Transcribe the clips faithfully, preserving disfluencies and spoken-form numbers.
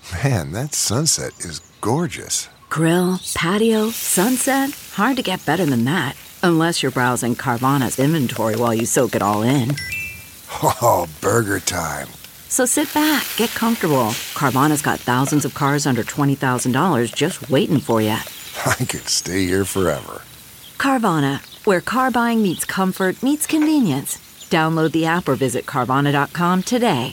Man, that sunset is gorgeous. Grill, patio, sunset. Hard to get better than that. Unless you're browsing Carvana's inventory while you soak it all in. Oh, burger time. So sit back, get comfortable. Carvana's got thousands of cars under twenty thousand dollars just waiting for you. I could stay here forever. Carvana, where car buying meets comfort, meets convenience. Download the app or visit Carvana dot com today.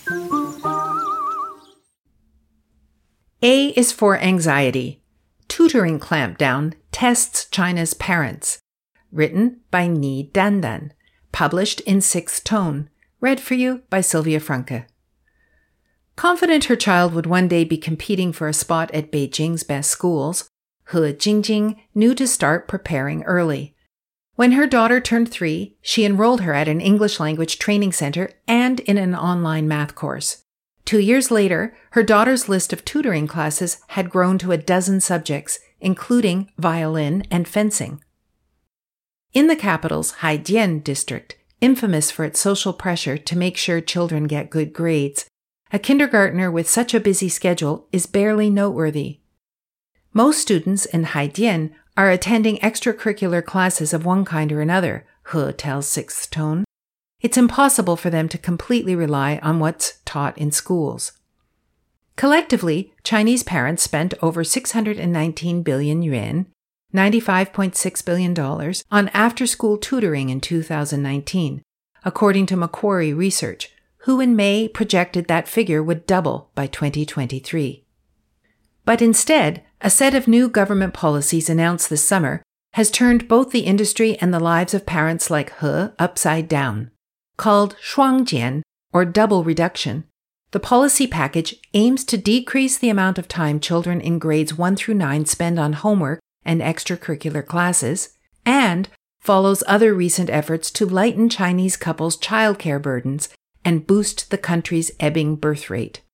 A is for anxiety. Tutoring clampdown tests China's parents. Written by Ni Dandan. Published in Sixth Tone. Read for you by Sylvia Franke. Confident her child would one day be competing for a spot at Beijing's best schools, He Jingjing knew to start preparing early. When her daughter turned three, she enrolled her at an English language training center and in an online math course. Two years later, her daughter's list of tutoring classes had grown to a dozen subjects, including violin and fencing. In the capital's Haidian district, infamous for its social pressure to make sure children get good grades, a kindergartner with such a busy schedule is barely noteworthy. Most students in Haidian are attending extracurricular classes of one kind or another, He tells Sixth Tone. It's impossible for them to completely rely on what's taught in schools. Collectively, Chinese parents spent over six hundred nineteen billion yuan, ninety-five point six billion dollars, on after-school tutoring in two thousand nineteen, according to Macquarie Research, who in May projected that figure would double by twenty twenty-three. But instead, a set of new government policies announced this summer has turned both the industry and the lives of parents like He upside down. Called Shuangjian, or double reduction, the policy package aims to decrease the amount of time children in grades one through nine spend on homework and extracurricular classes, and follows other recent efforts to lighten Chinese couples' childcare burdens and boost the country's ebbing birth rate.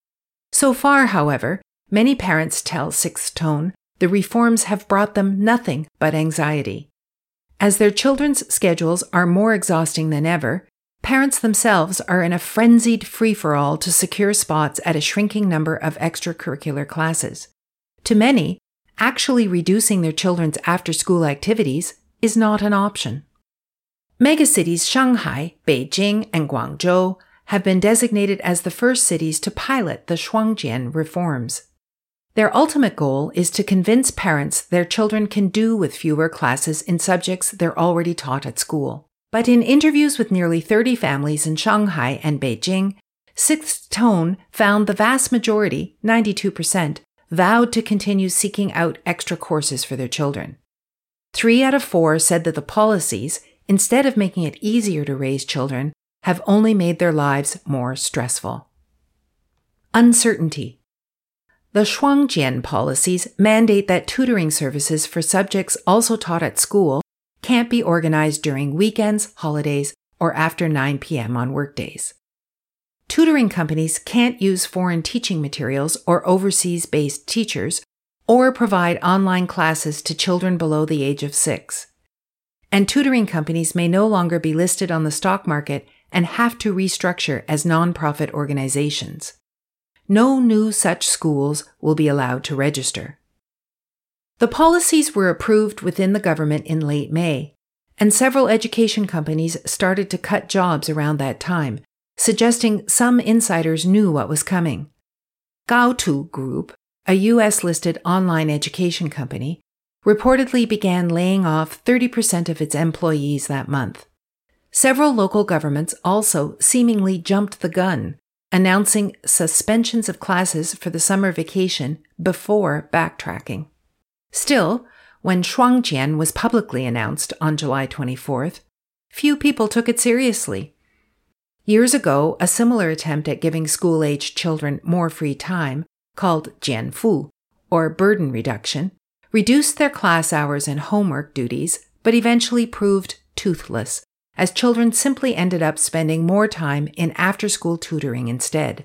So far, however, many parents tell Sixth Tone the reforms have brought them nothing but anxiety. As their children's schedules are more exhausting than ever, parents themselves are in a frenzied free-for-all to secure spots at a shrinking number of extracurricular classes. To many, actually reducing their children's after-school activities is not an option. Megacities Shanghai, Beijing, and Guangzhou have been designated as the first cities to pilot the Shuangjian reforms. Their ultimate goal is to convince parents their children can do with fewer classes in subjects they're already taught at school. But in interviews with nearly thirty families in Shanghai and Beijing, Sixth Tone found the vast majority, ninety-two percent, vowed to continue seeking out extra courses for their children. Three out of four said that the policies, instead of making it easier to raise children, have only made their lives more stressful. Uncertainty. The Shuangjian policies mandate that tutoring services for subjects also taught at school can't be organized during weekends, holidays, or after nine p.m. on workdays. Tutoring companies can't use foreign teaching materials or overseas-based teachers or provide online classes to children below the age of six. And tutoring companies may no longer be listed on the stock market and have to restructure as non-profit organizations. No new such schools will be allowed to register. The policies were approved within the government in late May, and several education companies started to cut jobs around that time, suggesting some insiders knew what was coming. Gaotu Group, a U S-listed online education company, reportedly began laying off thirty percent of its employees that month. Several local governments also seemingly jumped the gun, announcing suspensions of classes for the summer vacation before backtracking. Still, when Shuangjian was publicly announced on July twenty-fourth, few people took it seriously. Years ago, a similar attempt at giving school-aged children more free time, called jianfu, or burden reduction, reduced their class hours and homework duties, but eventually proved toothless, as children simply ended up spending more time in after-school tutoring instead.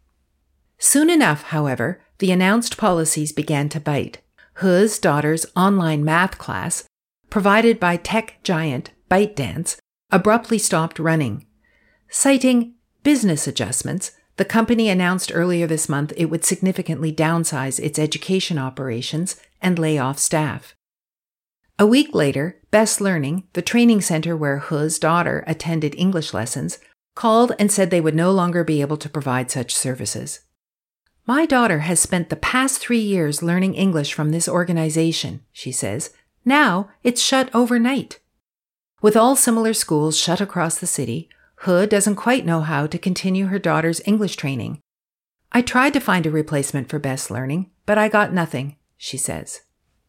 Soon enough, however, the announced policies began to bite. He's daughter's online math class, provided by tech giant ByteDance, abruptly stopped running. Citing business adjustments, The company announced earlier this month it would significantly downsize its education operations and lay off staff. A week later, Best Learning, the training center where He's daughter attended English lessons, called and said they would no longer be able to provide such services. My daughter has spent the past three years learning English from this organization, she says. Now it's shut overnight. With all similar schools shut across the city, He doesn't quite know how to continue her daughter's English training. I tried to find a replacement for Best Learning, but I got nothing, she says.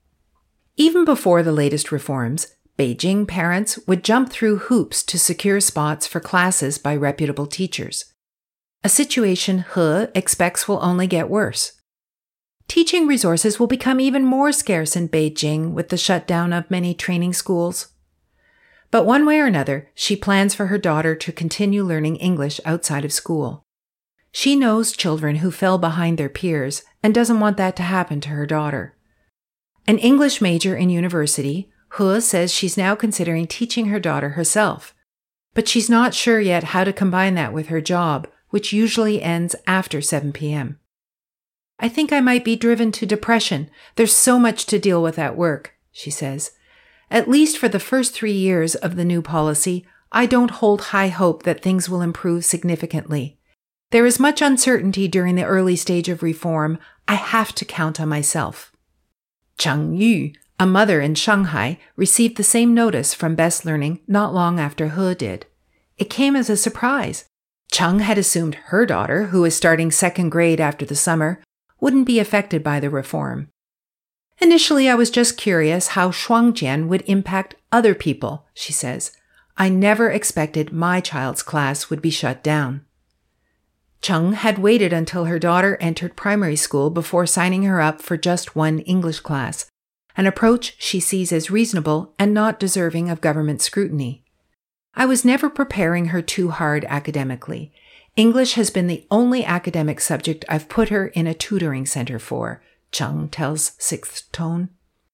Even before the latest reforms, Beijing parents would jump through hoops to secure spots for classes by reputable teachers. A situation He expects will only get worse. Teaching resources will become even more scarce in Beijing with the shutdown of many training schools. But one way or another, she plans for her daughter to continue learning English outside of school. She knows children who fell behind their peers and doesn't want that to happen to her daughter. An English major in university, He says she's now considering teaching her daughter herself. But she's not sure yet how to combine that with her job, which usually ends after seven p.m. I think I might be driven to depression. There's so much to deal with at work, she says. At least for the first three years of the new policy, I don't hold high hope that things will improve significantly. There is much uncertainty during the early stage of reform. I have to count on myself. Cheng Yu, a mother in Shanghai, received the same notice from Best Learning not long after He did. It came as a surprise. Cheng had assumed her daughter, who is starting second grade after the summer, wouldn't be affected by the reform. Initially, I was just curious how Shuangjian would impact other people, she says. I never expected my child's class would be shut down. Cheng had waited until her daughter entered primary school before signing her up for just one English class, an approach she sees as reasonable and not deserving of government scrutiny. I was never preparing her too hard academically. English has been the only academic subject I've put her in a tutoring center for, Cheng tells Sixth Tone.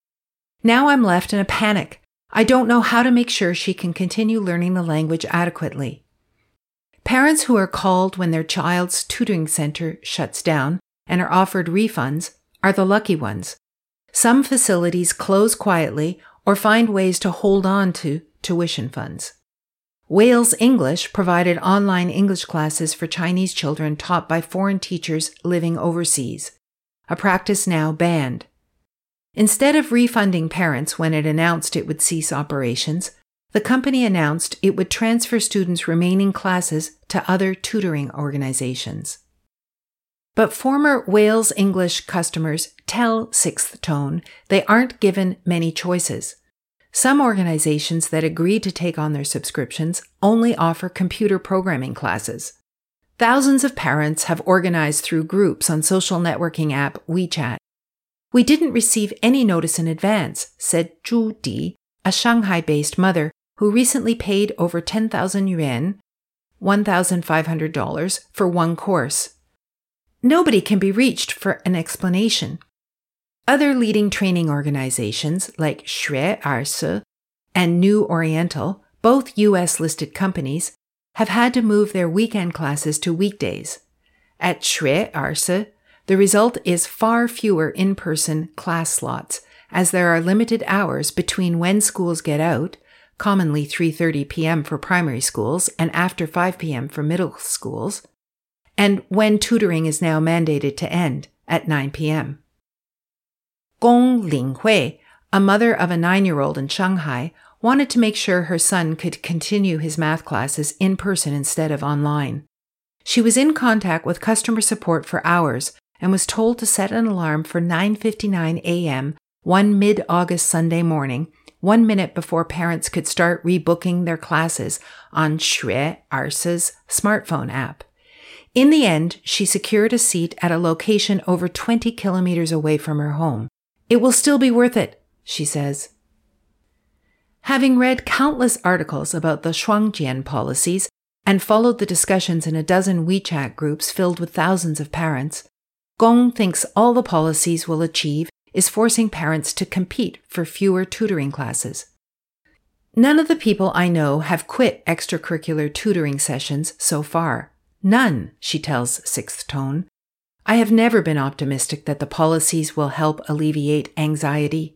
Now I'm left in a panic. I don't know how to make sure she can continue learning the language adequately. Parents who are called when their child's tutoring center shuts down and are offered refunds are the lucky ones. Some facilities close quietly or find ways to hold on to tuition funds. Wales English provided online English classes for Chinese children taught by foreign teachers living overseas, a practice now banned. Instead of refunding parents when it announced it would cease operations, the company announced it would transfer students' remaining classes to other tutoring organizations. But former Wales English customers tell Sixth Tone they aren't given many choices. Some organizations that agree to take on their subscriptions only offer computer programming classes. Thousands of parents have organized through groups on social networking app WeChat. We didn't receive any notice in advance, said Zhu Di, a Shanghai-based mother who recently paid over ten thousand yuan, one thousand five hundred dollars, for one course. Nobody can be reached for an explanation. Other leading training organizations like Xue Erse and New Oriental, both U S-listed companies, have had to move their weekend classes to weekdays. At Xue Erse, the result is far fewer in-person class slots, as there are limited hours between when schools get out, commonly three thirty p.m. for primary schools and after five p.m. for middle schools, and when tutoring is now mandated to end at nine p.m. Gong Linghui, a mother of a nine-year-old in Shanghai, wanted to make sure her son could continue his math classes in person instead of online. She was in contact with customer support for hours and was told to set an alarm for nine fifty-nine a.m. one mid-August Sunday morning, one minute before parents could start rebooking their classes on Xue Erse's smartphone app. In the end, she secured a seat at a location over twenty kilometers away from her home. It will still be worth it, she says. Having read countless articles about the Shuangjian policies and followed the discussions in a dozen WeChat groups filled with thousands of parents, Gong thinks all the policies will achieve is forcing parents to compete for fewer tutoring classes. None of the people I know have quit extracurricular tutoring sessions so far. None, she tells Sixth Tone. I have never been optimistic that the policies will help alleviate anxiety.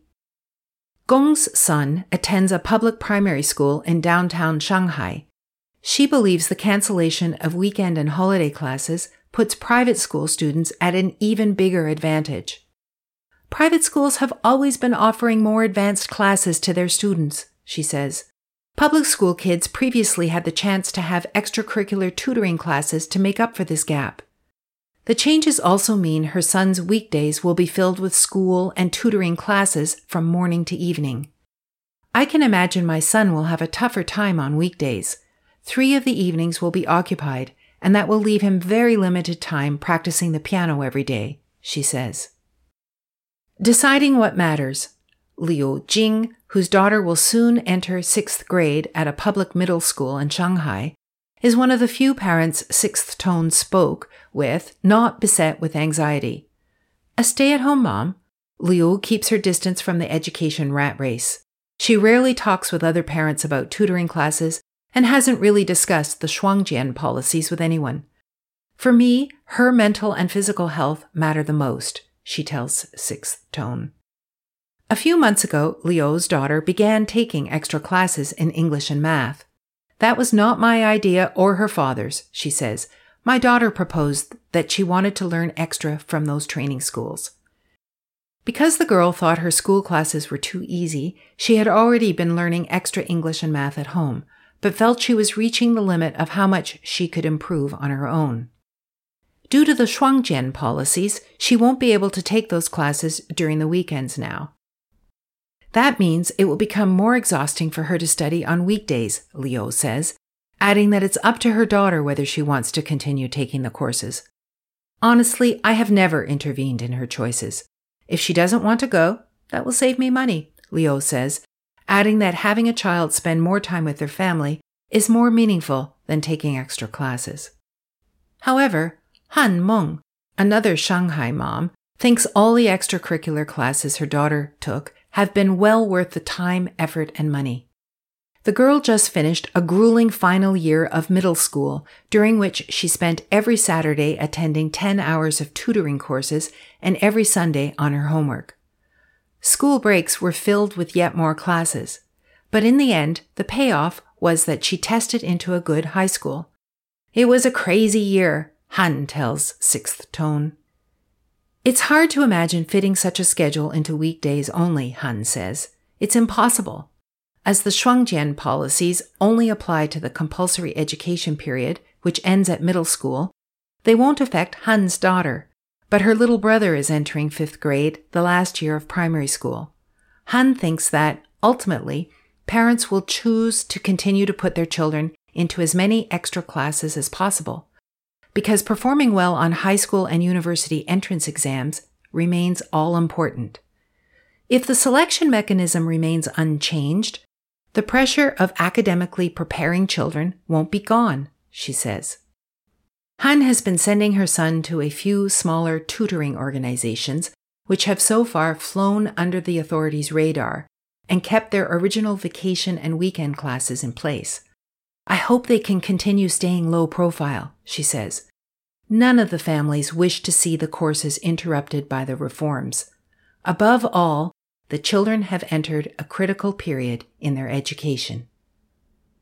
Gong's son attends a public primary school in downtown Shanghai. She believes the cancellation of weekend and holiday classes puts private school students at an even bigger advantage. Private schools have always been offering more advanced classes to their students, she says. Public school kids previously had the chance to have extracurricular tutoring classes to make up for this gap. The changes also mean her son's weekdays will be filled with school and tutoring classes from morning to evening. I can imagine my son will have a tougher time on weekdays. Three of the evenings will be occupied, and that will leave him very limited time practicing the piano every day, she says. Deciding what matters. Liu Jing, whose daughter will soon enter sixth grade at a public middle school in Shanghai, is one of the few parents Sixth Tone spoke with not beset with anxiety. A stay-at-home mom, Liu keeps her distance from the education rat race. She rarely talks with other parents about tutoring classes and hasn't really discussed the Shuangjian policies with anyone. For me, her mental and physical health matter the most, she tells Sixth Tone. A few months ago, Liu's daughter began taking extra classes in English and math. That was not my idea or her father's, she says. My daughter proposed that she wanted to learn extra from those training schools. Because the girl thought her school classes were too easy, she had already been learning extra English and math at home, but felt she was reaching the limit of how much she could improve on her own. Due to the Shuangjian policies, she won't be able to take those classes during the weekends now. That means it will become more exhausting for her to study on weekdays, Liu says, adding that it's up to her daughter whether she wants to continue taking the courses. Honestly, I have never intervened in her choices. If she doesn't want to go, that will save me money, Liu says, adding that having a child spend more time with their family is more meaningful than taking extra classes. However, Han Meng, another Shanghai mom, thinks all the extracurricular classes her daughter took have been well worth the time, effort, and money. The girl just finished a grueling final year of middle school, during which she spent every Saturday attending ten hours of tutoring courses and every Sunday on her homework. School breaks were filled with yet more classes, but in the end, the payoff was that she tested into a good high school. It was a crazy year, Han tells Sixth Tone. It's hard to imagine fitting such a schedule into weekdays only, Han says. It's impossible. As the Shuangjian policies only apply to the compulsory education period, which ends at middle school, they won't affect Han's daughter, but her little brother is entering fifth grade, the last year of primary school. Han thinks that, ultimately, parents will choose to continue to put their children into as many extra classes as possible, because performing well on high school and university entrance exams remains all-important. If the selection mechanism remains unchanged, the pressure of academically preparing children won't be gone, she says. Han has been sending her son to a few smaller tutoring organizations, which have so far flown under the authorities' radar and kept their original vacation and weekend classes in place. I hope they can continue staying low profile, she says. None of the families wish to see the courses interrupted by the reforms. Above all, the children have entered a critical period in their education.